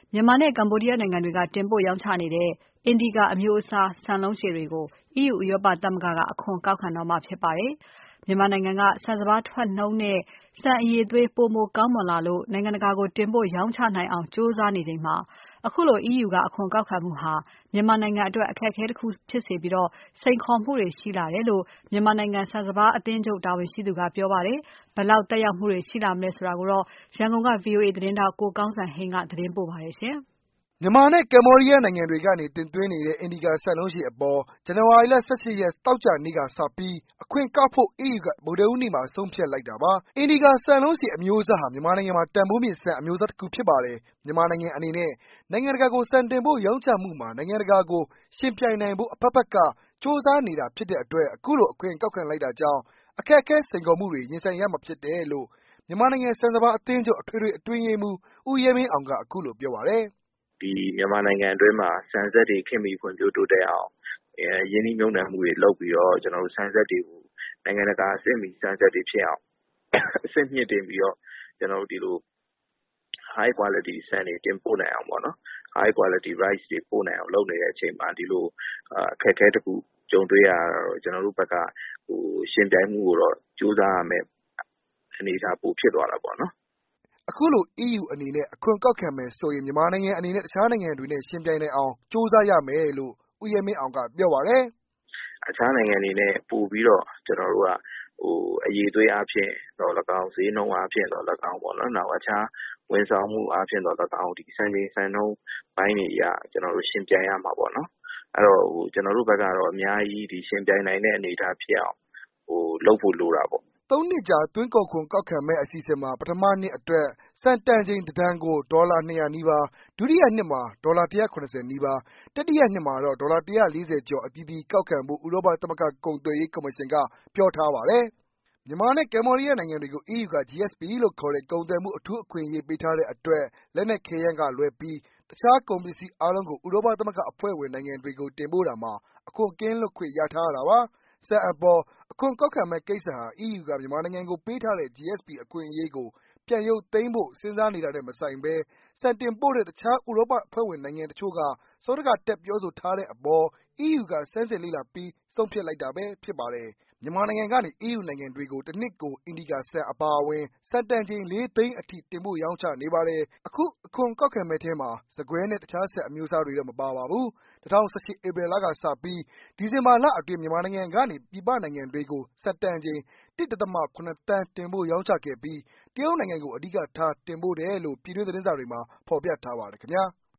မြန်မာနဲ့ကမ္ဘောဒီးယားနိုင်ငံတွေကတင်ပို့ရောင်းချနေတဲ့ Indica အမျိုးအစားဆန်လုံးရှည်တွေကို EU ဥရောပသမဂ္ဂက အခွန်ကောက်ခံတော့မှာဖြစ်ပါတယ်။ မြန်မာနိုင်ငံက ဆန်စပါးထွက်နှုန်းနဲ့ ဆန်အရည်အသွေးပိုမိုကောင်းမွန်လာလို့ နိုင်ငံတကာကိုတင်ပို့ရောင်းချနိုင်အောင်ကြိုးစားနေချိန်မှာ ခုလို EU ကအခွန်ကောက်ခံမှုဟာ မြန်မာနိုင်ငံအတွက် အခက်အခဲတခုဖြစ်စေပြီး စိန်ခေါ်မှုတွေရှိလာတယ်လို့ မြန်မာနိုင်ငံဆန်စပါးအသင်းချုပ်တာဝန်ရှိသူကပြောပါတယ်။ ဘယ်လောက်သက်ရောက်မှုတွေရှိလာမလဲဆိုတာကို ရန်ကုန်က VOA သတင်းထောက် ကိုကောင်းစံဟိန်းက သတင်းပေးပို့ထားပါတယ်။မြန်မာနဲ့ကမ္ဘောဒီးယားနိုင်ငံတွေကနေတင်သွင်းနေတဲ့ Indica ဆန်လုံးရှည်အပေါ် ဇန်နဝါရီလ ၁၈ ရက် သောကြာနေ့ကစပြီး အခွန်ကောက်ဖို့ EU က ဗုဒ္ဓဟူးနေ့မှာ ဆုံးဖြတ်လိုက်တာပါ။ Indica ဆန်လုံးရှည်အမျိုးအစားဟာ မြန်မာနိုင်ငံမှာ တန်ဖိုးမြင့်ဆန်အမျိုးအစားတခုဖြစ်ပါတယ်။ မြန်မာနိုင်ငံအနေနဲ့ နိုင်ငံတကာကို ဆန်တင်ပို့ရောင်းချမှုမှာ နိုင်ငံတကာကို ယှဉ်ပြိုင်နိုင်ဖို့ အဖက်ဖက်က ကြိုးစားနေတာဖြစ်တဲ့အတွက် အခုလို အခွန်ကောက်ခံလိုက်တာကြောင့် အခက်အခဲစိန်ခေါ်မှုတွေ ရင်ဆိုင်ရမှာဖြစ်တယ်လို့ မြန်မာနိုင်ငံဆန်စပါးအသင်းချုပ် အထွေထွေအတွင်းရေးမှူး ဦးရဲမင်းအောင်က အခုလိုပြောပါတယ်။ "မြန်မာနိုင်ငံအတွင်းမှာ ဆန်စက်တွေခေတ်မီဖွံ့ဖြိုးတိုးတက်အောင် ရင်းနှီးမြှုပ်နှံမှုတွေလုပ်ပြီးတော့ ဆန်စက်တွေကို နိုင်ငံတကာအဆင့်မီဆန်စက်တွေဖြစ်အောင် အဆင့်မြှင့်တင်ပြီးတော့ ဒီလို High quality ဆန်တွေတင်ပို့နိုင်အောင်ပေါ့နော် High quality rice တွေပို့နိုင်အောင်လုပ်နေတဲ့အချိန်မှာ ဒီလိုအခက်အခဲတခုကြုံတွေ့ရတာတော့ ကျနော်တို့ဘက်က ယှဉ်ပြိုင်မှုကိုတော့ ကြိုးစားရမယ့်အနေအထားပိုဖြစ်သွားတာပေါ့နော်။ " အခုလို EU အနေနဲ့ အခွန်ကောက်ခံမယ်ဆိုရင် မြန်မာနိုင်ငံအနေနဲ့ တခြားနိုင်ငံတွေနဲ့ ယှဉ်ပြိုင်နိုင်အောင် ကြိုးစားရမယ်လို့ ဦးရဲမင်းအောင်က ပြောပါတယ်။ "အခြားနိုင်ငံတွေနဲ့ပိုပြီးတော့ ကျနော်တို့က အရည်အသွေးအားဖြင့်သော်လည်းကောင်း ဈေးနှုန်းအားဖြင့်သော်လည်းကောင်းပေါ့နော် နောက်အခြားဝန်ဆောင်မှုအားဖြင့်သော်လည်းကောင်း စံချိန်စံနှုန်းပိုင်းတွေအရ ကျနော်တို့ယှဉ်ပြိုင်ရမှာပေါ့နော်။ အဲ့တော့ ကျနော်တို့ဘက်ကတော့ အများကြီးယှဉ်ပြိုင်နိုင်တဲ့အနေအထားဖြစ်အောင် လုပ်ဖို့လိုတာပေါ့။ " ၃ နှစ်ကြာ သွင်းကုန်ခွန်ကောက်ခံမယ့်အစီအစဉ်မှာ ပထမနှစ်အတွက် ဆန်တန်ချိန် ၁ တန်ကို ဒေါ်လာ ၂၀၀ နီးပါး၊ ဒုတိယနှစ်မှာ ဒေါ်လာ ၁၇၀ နီးပါး၊ တတိယနှစ်မှာတော့ ဒေါ်လာ ၁၄၀ ကျော် အသီးသီးကောက်ခံဖို့ ဥရောပသမဂ္ဂကုန်သွယ်ရေးကော်မရှင်က ပြောထားပါတယ်။ မြန်မာနဲ့ ကမ္ဘောဒီးယားနိုင်ငံတွေကို EU က GSP လို့ခေါ်တဲ့ ကုန်သွယ်မှုအထူးအခွင့်အရေးပေးထားတဲ့အတွက် လက်နက်ခဲယမ်းကလွဲပြီး တခြားကုန်ပစ္စည်းအားလုံးကို ဥရောပသမဂ္ဂအဖွဲ့ဝင်နိုင်ငံတွေကို တင်ပို့တာမှာ အခွန်ကင်းလွတ်ခွင့်ရထားရတာပါ။ ဆန်အပေါ် အခွန်ကောက်ခံမယ့်ကိစ္စဟာ EU က မြန်မာနိုင်ငံကိုပေးထားတဲ့ GSP အခွင့်အရေးကို ပြန်ရုပ်သိမ်းဖို့ စဉ်းစားနေတာနဲ့မဆိုင်ဘဲ ဆန်တင်ပို့တဲ့ တခြားဥရောပအဖွဲ့ဝင်နိုင်ငံတချို့က စောဒကတက်ပြောဆိုထားတဲ့အပေါ် EU က ဆန်းစစ်လေ့လာပြီး ဆုံးဖြတ်လိုက်တာပဲဖြစ်ပါတယ်။ မြန်မာနိုင်ငံကနေ EU နိုင်ငံတွေကို တနှစ်ကို Indica ဆန်အပါအဝင် ဆန်တန်ချိန် ၄ သိန်းအထိ တင်ပို့ရောင်းချနေပါတယ်။ အခုအခွန်ကောက်ခံမယ့်ထဲမှာ ဆန်ကွဲနဲ့ တခြားဆန်အမျိုးအစားတွေတော့ မပါပါဘူး။ ၂၀၁၈ ဧပြီလကစပြီး ဒီဇင်ဘာလအတွင်း မြန်မာနိုင်ငံကနေ ပြည်ပနိုင်ငံတွေကို ဆန်တန်ချိန် ၁.၇ သန်း တင်ပို့ရောင်းချခဲ့ပြီး တရုတ်နိုင်ငံကို အဓိကထားတင်ပို့တယ်လို့ ပြည်တွင်းသတင်းစာတွေမှာ ဖော်ပြထားပါတယ်ခင်ဗျာ။